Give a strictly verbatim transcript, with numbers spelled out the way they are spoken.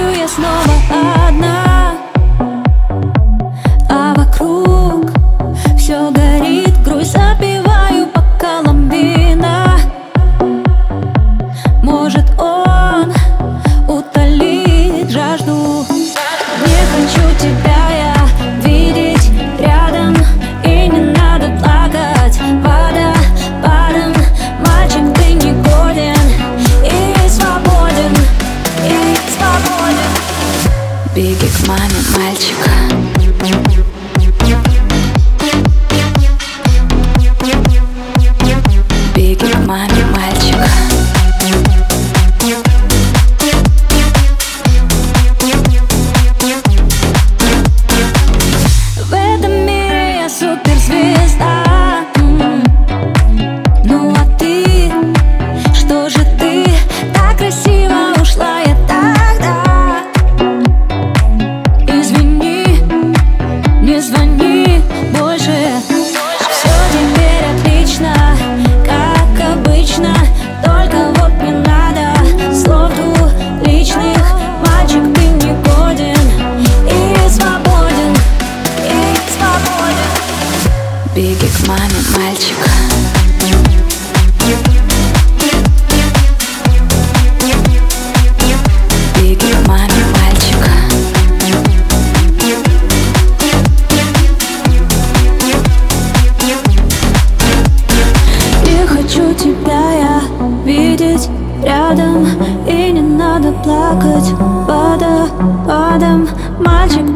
ночью я снова одна, а вокруг все горит, грусть запиваю бокалом вина. Может, он утолит жажду. Не хочу тебя я видеть рядом, и не надо плакать водопадом. Мальчик, ты не годен и свободен, и свободен. Беги к маме, мальчик. Беги к маме, мальчик. В этом мире я суперзвезда. Ну а ты, что же ты так красиво ушла я тогда? Извини, не звони больше. Все теперь отлично, как обычно. Только вот не надо слов двуличных. Мальчик, ты не годен и свободен, и свободен. Беги к маме, мальчик. Беги к маме, мальчик. Не хочу тебя я видеть рядом, и не надо плакать водопадом. Мальчик,